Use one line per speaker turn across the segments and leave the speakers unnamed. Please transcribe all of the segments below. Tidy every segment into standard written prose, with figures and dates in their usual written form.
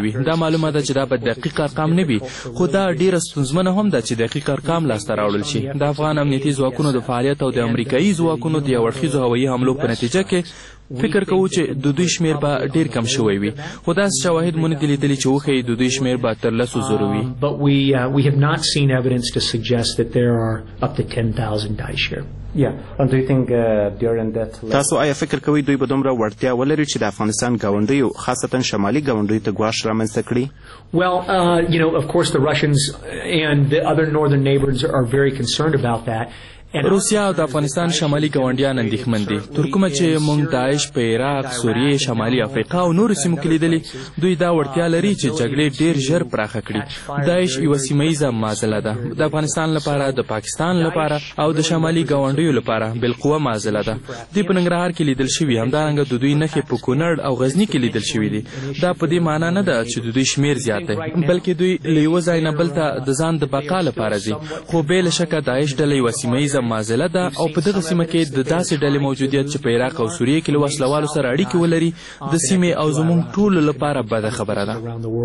وي. دا معلومه ده چې دا به دقیق ارقام نه وي، خو دا ډیره ستونزمنه هم ده چې دقیق ارقام لاسته راوړل شي. د افغان امنیتي ځواکونو د فعالیت او د امریکایي ځواکونو د یو اړخیزو هوایي حملو په نتیجه کې فکر کوو چې د دوی شمیر به ډیر کم شوی وي، خو داسې شواهد مو نه دي لیدلي چې وښیي د دوی شمیر به تر 10,000 وي.
But we have not seen evidence to suggest that there are up to 10,000 Daesh here.
And do you think during that
تاسو آیا فکر کوئ دوی به دومره وړتیا ولري چې د افغانستان ګاونډیو خاصتا شمالي ګاونډیو ته ګواښ رامنځته کړي؟
Well, of course the Russians and the other northern neighbors are very concerned about that.
روسیا او د افغانستان شمالي ګاونډیان اندېښمن دي. تر کومه چې موږ داعش په عراق، سوریې، شمالي افریقا او نورو سیمو کې لیدلي، دوی دا وړتیا لري چې جګړې ډېر ژر پراخه کړي. داعش یوه سیمه ییزه معضله ده، د افغانستان لپاره، د پاکستان لپاره او د شمالي ګاونډیو لپاره بالقوه معضله ده. دوی په ننګرهار کې لیدل شوي، همدارنګه د دوی نښې په کونړ او غزني کې لیدل شوي دي. دا په دې معنا نه ده چې د دوی شمیر زیات دی، بلکې دوی له یوه ځای نه بل ته د ځان د بقا لپاره ځي. خو بې له شکه داعش ډله یوه سیمه ییزه معضله ده او په دغه سیمه کې د داسې ډلې موجودیت چې په عراق او سوریې کې له وسلوالو سره اړیکې ولري د سیمې او زموږ ټولو لپاره بده خبره ده.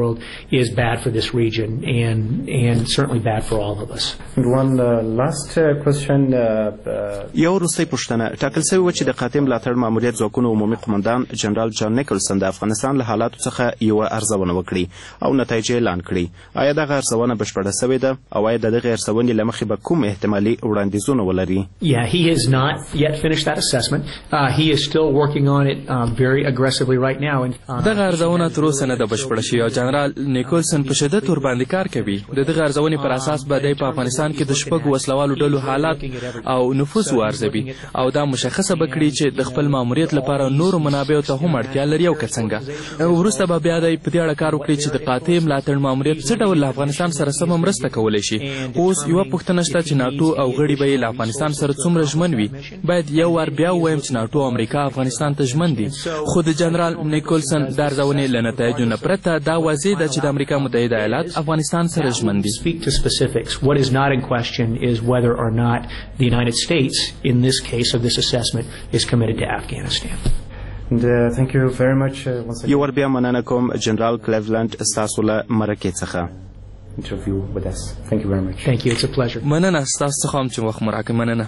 یو وروستۍ پوښتنه ټاکل شوې وه چې د قاطع ملاتړ ماموریت ځواکونو عمومي قمندان جنرال جان نیکلسن د افغانستان له حالاتو څخه یوه ارزونه وکړي او نتایجې اعلان کړي. آیا دغه ارزونه بشپړه سوې ده او آیا د دغې ارزونې له مخې به کوم احتمالي وړاندیزونه ولري؟
He has not yet finished that assessment. He is still working on it very aggressively right now.
دغه ارزونه تر اوسه نه ده بشپړه شوې او جنرال نیکلسن په شدت ورباندې کار کوي. د دغه ارزونې پر اساس به دی په افغانستان کې د شپږو وسلوالو ډلو حالات او نفوذ وارزوي او دا مشخصه به کړي چې د خپل ماموریت لپاره نورو منابعو ته هم اړتیا لري او که څنګه. وروسته به بیا دی په دې اړه کار وکړي چې د قاطع ملاتړ ماموریت څه ډول له افغانستان سره سمه مرسته کولی شي. اوس یوه پوښتنه شته چې ناټو او غړي به یې له افغانستان سره څومره ژمن وي. باید یو وار بیا ووایم چې ناټو او امریکا افغانستان ته ژمن دي، خو د جنرال نیکلسن د ارزونې له نتایجو نه پرته دا واضح ده چې د امریکا متحده ایالات افغانستان سره ژمن دي.
What is not in question is whether or not the United States in this case of this assessment is committed to Afghanistan.
Thank you very much.
یو ور بیا مننه کوم جنرال کلیولند ستاسو له مرکې څخه.
Interview with us. Thank you very much.
Thank you. It's a pleasure.
مننه ستاسو څخه هم چې وخت مو راکړی. مننه.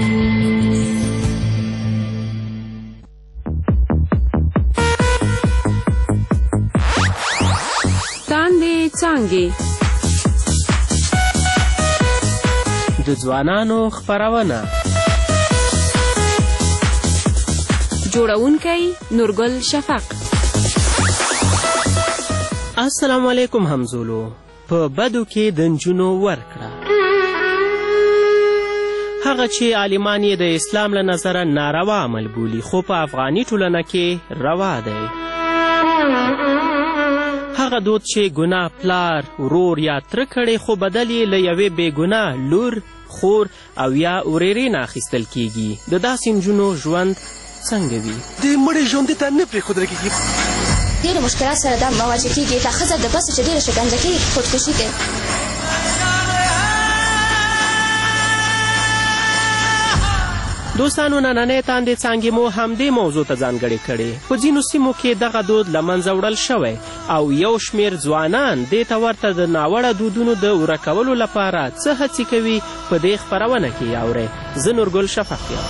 تاندې څانګې
د ځوانانو خپرونه.
جوړونکی نورګل شفق.
السلام علیکم همزولو. په بدو کې د نجونو ورکړه. هغه چې عالمان یې د اسلام له نظره ناروا عمل بولي خو په افغاني ټولنه کې روا دی. هغه دود چې ګناه پلار، ورور یا تره کړی خو بدل یې له یوې بېګناه لور، خور او یا ورېرې نه اخیستل کیږي. د داسې نجونو ژوند څنګه وي؟
د مړې ژوندي ته نه پرېښودل کېږي.
ډېرو مشکلات سره دا مواجه کېږي. دا ښځه د بسو چې ډېره شکنجه کېږي خودکشي کوي.
دوستانو نننۍ تاندې څانګې مو همدې موضوع ته ځانګړې کړې. په ځینو سیمو کې دغه دود له منځه وړل شوی او یو شمېر ځوانان دې ته ورته د ناوړه دودونو د ورکولو لپاره څه هڅې کوي په دې خپرونه کې اورئ. زه نورګل شفق یم.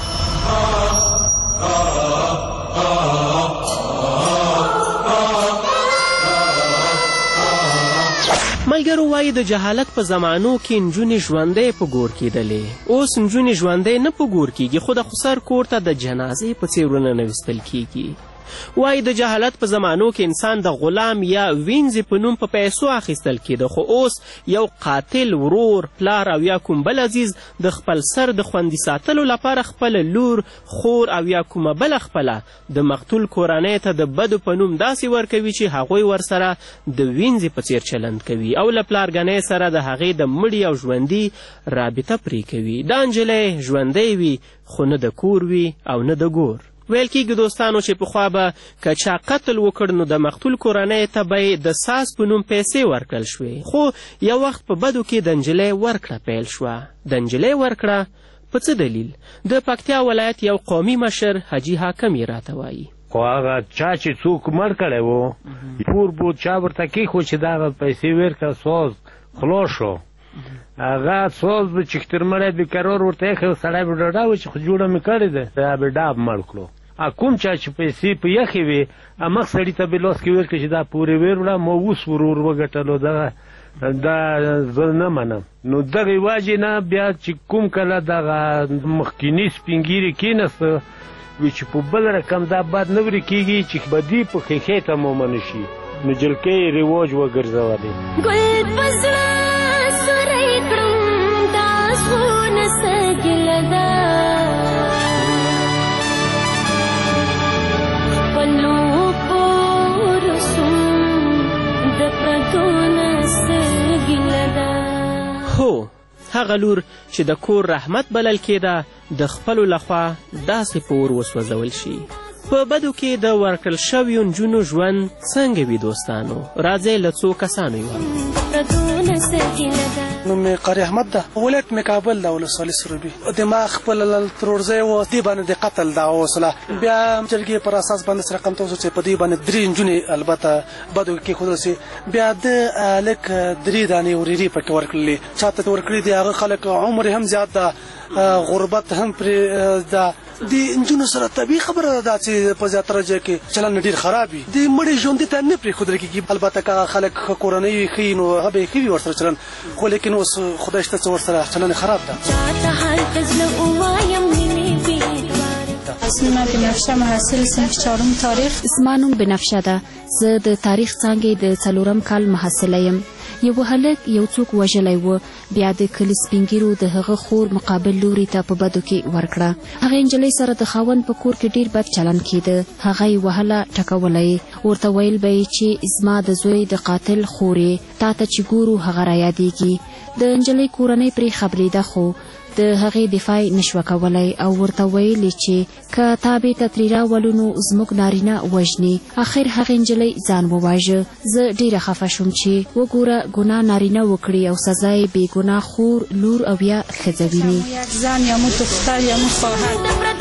ملګرو وایي د جهالت په زمانو کې نجونې ژوندۍ په ګور کېدلې. اوس نجونې ژوندۍ نه په ګور کېږي خو د خسر کور ته د جنازې په څېر ورننویستل کېږي. وایي د جهالت په زمانو کې انسان د غلام یا وینځې په نوم په پیسو اخیستل کېده خو اوس یو قاتل ورور، پلار او یا کوم بل عزیز د خپل سر د خوندي ساتلو لپاره خپله لور، خور او یا کومه بله خپله د مقتول کورنۍ ته د بدو په نوم داسې ورکوي چې هغوی ورسره د وینځې په څېر چلند کوي او له پلارګنۍ سره د هغې د مړي او ژوندي رابطه پرې کوي. دا نجلۍ ژوندۍ وي خو نه د کور وي او نه د ګور. ویل کېږي دوستانو چې پخوا به که چا قتل وکړ نو د مقتول کورنۍ ته به د ساز په نوم پیسې ورکړل شوې خو یو وخت په بدو کې د نجلۍ ورکړه پیل شوه. د نجلۍ ورکړه په څه دلیل؟ د پکتیا ولایت یو قومي مشر حاجي حاکم یې راته وایي.
خو هغه چا چې څوک مړ کړی و پور بود چا ورته کېښود چې دغه پیسې ورکړه سوز خلاص شو هغه سوز به چې تر مړی بېقرار ورته ایښی سړی به ډاډه و چې خو جوړه مې کړې ده دا به ډاب مړ کړو کوم چا چې پیسې په یخې وې همغه سړي ته به لاس کې ورکړي چې دا پورې ویې وړه ما اوس ور وګټلو دا زه نه منم نو دغې وجې نه بیا چې کوم کله دغه مخکیني سپین ږیري کېناسته وی چې په بل رقم دا بد نه ورې کېږي چې بدي په ښیښې تمامه نه شي نو جلکۍ یې رواج وګرځولی
ګل په زړه سوری کړم دا سونه څه ګیله ده خپلو پورسون د پردو نه څه ګیله ده
هو هغه لور چې د کور رحمت بلل کېده د خپلو لخوا داسې په اور وسوځول شي په بدو کې د ورکړل شویو نجونو ژوند څنګه وي دوستانو راځئ له څو کسانو یوه
نوم مې قاری احمد ده ولایت مې کابل ده ولسوالي سروبي دماغ خپل ترورځی و دې باندې د قتل دعوه وسله بیا جرګې پر اساس باندې سره رقم ته وسو چې په دې باندې 3 نجونې البته بدو کې ښودل سي بیا د هلک 3 دانې ورېرې پکې ورکړلې چاته ورکړي دي هغه خلک عمر هم زیات ده غربت هم پرې ده د نجونو سره طبیعي خبره ده چې په زیاتره ځای کې چلند ډېر خراب وي د مړي ژوندي ته نه پرېښودل کېږي البته که خلک ښه کورنۍ ښي نو هغه به یې ښه وي ورسره چلند خو لیکن اوس خدای شته چې ورسره چلند خراب ده
اسم من بنفشه محصل صنف 4 تاریخ زما نوم بنفشه ده زه د تاریخ څانګې د 4 کال محصله یم یو هلک یو څوک وژلی و بیا د کلي سپین ږیرو د هغه خور مقابل لوري ته په بدو کې ورکړه هغې نجلۍ سره د خاوند په کور کې ډېر بد چلند کېده هغه یې وهله ټکوله یې ورته ویل به یې چې زما د زوی د قاتل خور یې تا ته چې ګورو هغه رایادېږي د نجلۍ کورنۍ پرې خبرېده خو د هغې دفاع نشوه کولی او ورته ویلې چې که تا بېرته ترې راولو نو زموږ نارینه وژني اخر هغې نجلۍ ځان وواژه زه ډېره خفه شوم چې وګوره ګناه نارینه وکړي او سزا یې بېګناه خور لور او یا ښځه ویني
زن یا مو دختر یا مو خواهر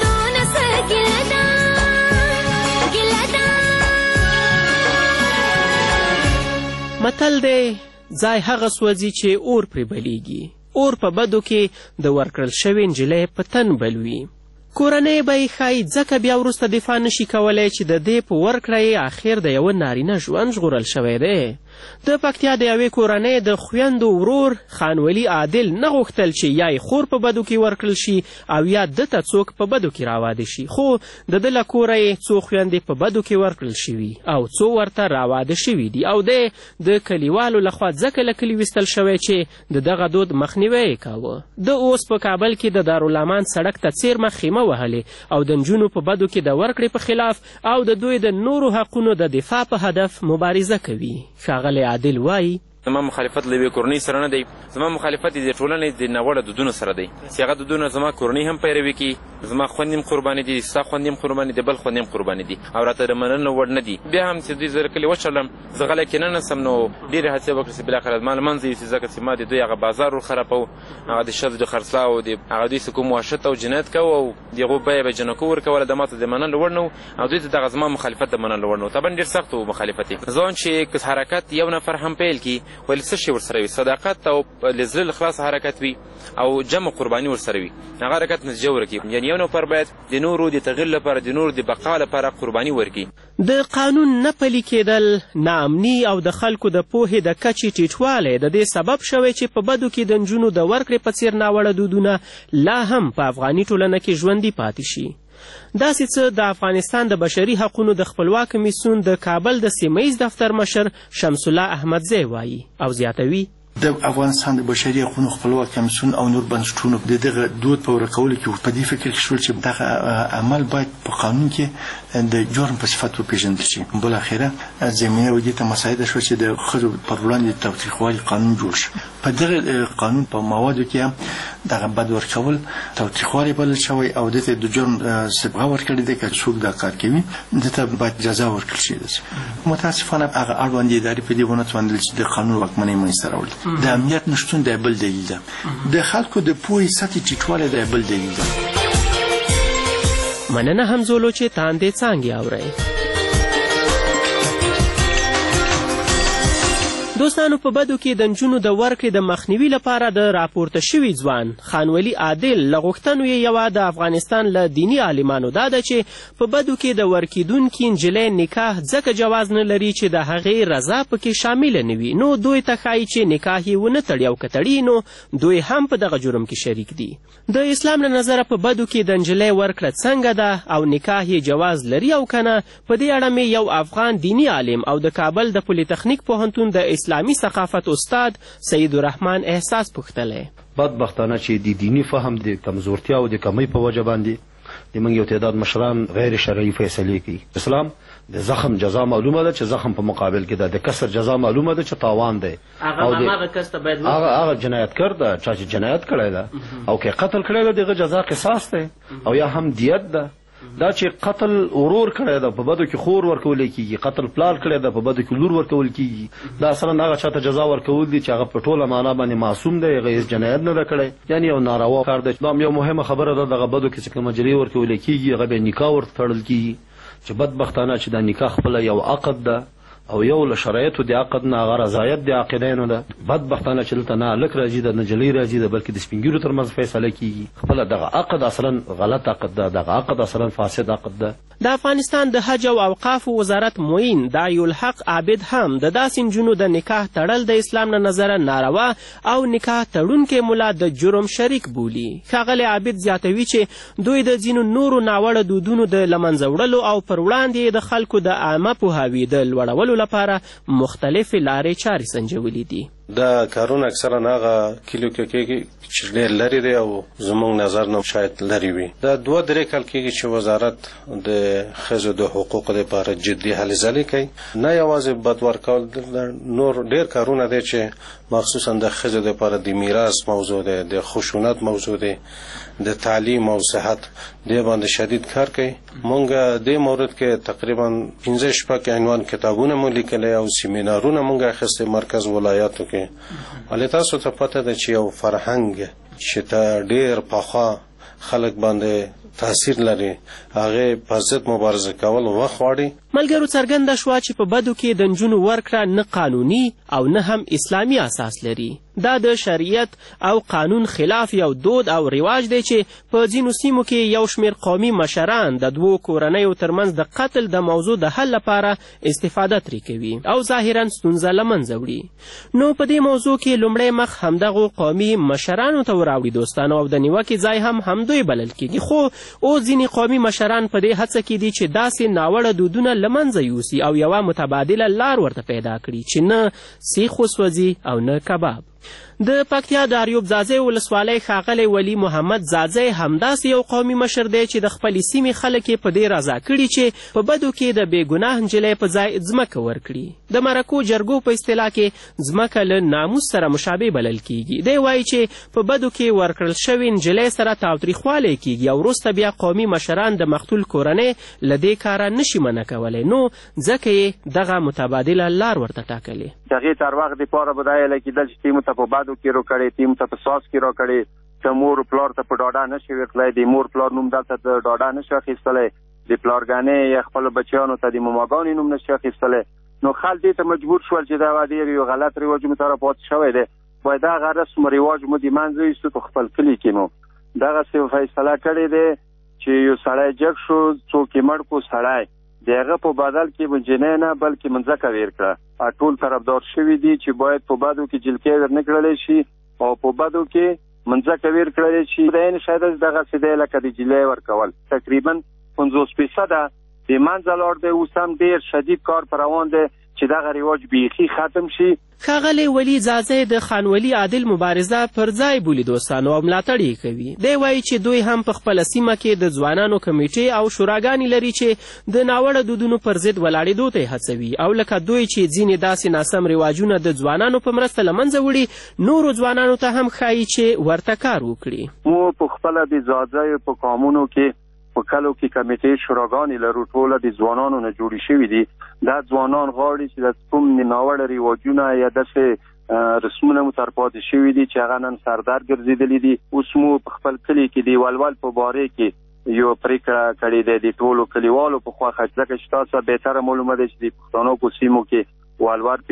متل دی ځای هغه سوځي چې اور پرې بلیږي اور په بدو کې د ورکړل شوې نجلۍ په تن بل وي کورنۍ به یې ښایي ځکه بیا وروسته دفاع نشي کولی چې د دې په ورکړه یې اخر د یوه نارینه ژوند ژغورل شوی دی د پکتیا د یوې کورنۍ د خویندو ورور خانولي عادل نه غوښتل چې یا یې خور په بدو کې ورکړل شي او یا ده ته څوک په بدو کې راواده شي خو د ده له کوره یې څو خویندې په بدو کې ورکړل شوي او څو ورته راواده شوي دي او دی د کلیوالو لخوا ځکه له کلي ویستل شوی چې د دغه دود مخنیوی یې کاوه ده اوس په کابل کې د دارالامان سړک ته څیرمه خیمه وهلې او د نجونو په بدو کې د ورکړې په خلاف او د دوی د نورو حقونو د دفاع په هدف مبارزه کوي ښاغلی عادل وایي
زما مخالفت له یوې کورنۍ سره نه دی زما مخالفت د ټولنې د ناوړه دودونو سره دی چې هغه دودونه زما کورنۍ هم پیروي کوي زما خویندې هم قربانې دي ستا خویندې هم قربانې دي بل خویندې هم قربانې دي او راته د منلو وړ نه دي بیا هم چې دوی زه کلي وشړلم زه غلی کېننسم نو ډېرې هڅې وکړې چې بالاخره ما له منځه یوسي ځکه چې ما د دوی هغه بازار ورخرابو هغه د ښځو د خرڅلاو د هغه دوی څه کوم وحشت او جنایت کوو او د هغو بیه به جنکو ورکوله د ما ته د منلو وړ نه او دوی ته دغه زما مخالفت د منلو وړ نه و طبعا ډېر سخت و مخالفت یې ځان چې حرکت یو نفر هم پیل کړي ولې څه شی ورسره وي صداقت او له زړه خلاص حرکت وي او جمع قرباني ورسره وي هغه حرکت نتیجه ورکړي یعنې یو نفر باید د نورو د تغیر لپاره د نورو د بقا لپاره قرباني ورکړي
د قانون نه پلي کېدل ناامني او د خلکو د پوهې د کچې ټیټوالی د دې سبب شوی چې په بدو کې د نجونو د ورکړې په څیر ناوړه دودونه لا هم په افغاني ټولنه کې ژوندي پاتې شي داسې څه د افغانستان د بشري حقونو د خپلواک کمیسیون د کابل د سیمه ییز دفتر مشر شمس الله احمدزی وایي او زیاتوي
د افغانستان د بشري حقوقو خپلواک کمیسیون او نور بنسټونو د دغه دود په ورکولو کې په دې فکر کې شول چې دغه عمل باید په قانون کې د جرم په صفت وپېژندل شي بالاخره زمینه ودې ته مساعده شوه چې د ښځو پر وړاندې تاوتریخوالي قانون جوړ شي په دغه قانون په موادو کې هم دغه بد ورکول تاوتریخوالي بلل شوی او دته د جرم صبغه ورکړې ده که څوک دا کار کوي دته باید جزا ورکړل شي متاسفانه هغه اړوند ادارې په دې ونه توانېدل چې د قانون واکمنۍ منځته راوړي د امنیت نشتون د بل دلیل ده د خلکو د پوهې سطحې ټیټوالی د بل دلیل ده
مننه همزولو چې تاندې څانګې اورئ. دوستانو، په بدو کې د نجونو د ورکړې د مخنیوي لپاره د راپورته شوي ځوان خانولي عادل له غوښتنو یې یوه د افغانستان له دیني عالمانو دا ده چې په بدو کې د ورکېدونکي نجلۍ نکاح ځکه جواز نه لري چې د هغې رضا پکې شامله نه وي، نو دوی ته ښایي چې نکاح یې ونه تړي او که تړي نو دوی هم په دغه جرم کې شریک دي. د اسلام له نظره په بدو کې د نجلۍ ورکړه څنګه ده او نکاح یې جواز لري او که نه، په دې اړه مې یو افغان دیني عالم او د کابل د پولیتخنیک پوهنتون د اسلامي ثقافت استاد سید الرحمن احساس پوښتلی.
بدبختانه چې د دینی فهم د کمزورتیا او د کمی په وجه باندې د موږ یو تعداد مشران غیر شرعي فیصلې کوي. اسلام د زخم جزا معلومه ده چې زخم په مقابل کې ده، د کسر جزا معلومه ده چې تاوان دی، او هغه کس ته باید هغه جنایتکار ده چا چې جنایت کړی ده او که قتل کړی ده دغه جزا قصاص دی او یا هم دیت ده. دا چې قتل ورور کړی ده په بدو کې خور ورکول کېږي، قتل پلار کړی ده په بدو کې لور ورکول کېږي، دا اصلا هغه چاته جزا ورکول دي چې هغه په ټوله معنا باندې معصوم دی، هغه هېڅ جنایت نه ده کړی، یعنې یو ناروا کار دی. دا یو مهمه خبره ده، دغه بدو کې چې کومه جلۍ ورکول کېږي هغه بیا نکاح ورته تړل کېږي چې بدبختانه چې دا نکاح خپله یو عقد ده او یو له شرایطو د عقد نه هغه رضایت د عاقدینو ده. بدبختانه چې دلته نه هلک راځي ده نه جلۍ راځي ده، بلکې د سپین ږیرو تر منځ فیصله کېږي. خپله دغه عقد اصلا غلط عقد ده، دغه عقد اصلا فاسد عقد ده.
د افغانستان د حج او اوقافو وزارت معین داعیالحق عابد هم د داسې نجونو د نکاح تړل د اسلام له نظره ناروا او نکاح تړونکی ملا د جرم شریک بولي. ښاغلی عابد زیاتوي چې دوی د ځینو نورو ناوړه دودونو د له منځه وړلو او پر وړاندې د خلکو د عامه پوهاوي د لوړولو لپاره مختلفې لارې چارې سنجولي دي.
دا کارونه اکثرا هغه کلیو کې کېږي چې ډېر لرې دی او زموږ نظر نه شاید لرې وي. دا 2-3 کال کېږي چې وزارت د ښځو د حقوقو لپاره جدي هلې ځلې کوي. نه یوازې بد ورکول، نور ډېر کارونه دی چې مخصوصا د ښځو لپاره د میراث موضوع دی، د خشونت موضوع دی، د تعلیم او صحت دې باندې شدید کار کوي. مونږ دې مورد کې تقریبا 15 عنوان کتابونه مو لیکلي او سیمینارونه مونږ اخیستي مرکز ولایاتو کې. ولې تاسو ته پته ده چې یو فرهنګ چې ته ډېر پخوا خلک باندې تاثیر لري هغه په ضد مبارزه کول وخت غواړي.
ملګرو، څرګنده شوه چې په بدو کې د نجونو ورکړه نه قانوني او نه هم اسلامي اساس لري. دا د شریعت او قانون خلاف یو دود او رواج دی چې په ځینو سیمو کې یو شمېر قومي مشران د دوو کورنیو ترمنځ د قتل د موضوع د حل لپاره استفاده ترې کوي او ظاهرا ستونزه له منځه وړي. نو په دې موضوع کې لومړی مخ همدغو قومي مشرانو ته وراوړي دوستانو، او د نیوکې ځای هم همدوی بلل کېږي. خو اوس ځینې قومي مشران په دې هڅه کې دي چې داسې ناوړه دودونه له منځه یوسي او یوه متبادله لار ورته پیدا کړي چې نه سیخ وسوځي او نه کباب. د پکتیا د اریوب ځاځی ولسوالۍ ښاغلی ولی محمد ځاځی همداسې یو قومي مشر دی چې د خپلې سیمې خلک یې په دې رضا کړي چې په بدو کې د بې ګناه نجلۍ په ځای ځمکه ورکړي. د مرکو جرګو په اصطلاح کې ځمکه له ناموس سره مشابه بلل کیږي. دی وایي چې په بدو کې ورکړل شوې نجلۍ سره تاوتریخوالی کیږي او وروسته بیا قومي مشران د مقتول کورنۍ له دې کاره نشي منع کولی، نو ځکه یې دغه متبادله لار ورته ټاکلې.
د هغې تر وخت دپاره به دا ویلی کېدل چې تیمو ته په بدو کې راکړې، تیمو ته په ساس کې راکړې، که مور پلار ته په ډاډه نشي ورتلی، د مور پلار نوم دلته د ډاډه نشي اخیستلی، د پلارګانې یا خپلو بچیانو ته د مماګانې نوم نشي اخیستلی. نو خلک دې ته مجبور شول چې دا ډېر یو غلط رواج مو سره پاتې شوی دی، باید دغه رسم رواج مو د منځه ویستو په خپل کلي کې مو دغسې فیصله کړې دی چې یو سړی جګ شو، څوک یې مړ کړو سړی، د هغه په بدل کې به جنۍ نه بلکې مځکه ویر کړه. ټول طرفدار شوي دي چې باید په بدو کې جلکۍ ورنه کړلی شي او په بدو کې مځکه ویر کړلی شي. د عین شاید دغسې دی لکه د جلۍ ورکول. تقریبا 50% د منځه لاړ دی. اوس هم ډېر شدید کار په روان دی چې دغه رواج بیخي ختم شي.
ښاغلی ولی ځاځی د خانولي عادل مبارزه پر ځای بولي دوستانو او ملاتړ یې کوي. دی وایي چې دوی هم په خپله سیمه کې د ځوانانو کمیټې او شوراګانې لري چې د ناوړه دودونو پر ضد ولاړېدو ته یې هڅوي، او لکه دوی چې ځینې داسې ناسم رواجونه د ځوانانو په مرسته له منځه وړي، نورو ځوانانو ته هم ښایي چې ورته کار وکړي.
مو په خپله د ځاځیو په قامونو کې په کلو کې کمیټې شوراګانې لرو، ټوله د ځوانانو نه جوړې شوي دي. دا ځوانان غواړي چې د کوم ناوړه رواجونه یا داسې رسمونه مو تر پاتې شوي دي چې هغه نن سردر ګرځېدلي دي. اوس مو په خپل کلي کې د ولول په باره کې یو پریکړه کړې ده د ټولو کلیوالو په خوا ځکه چې تاسو بهتره معلومه ده چې د پښتنو په سیمو کې والوار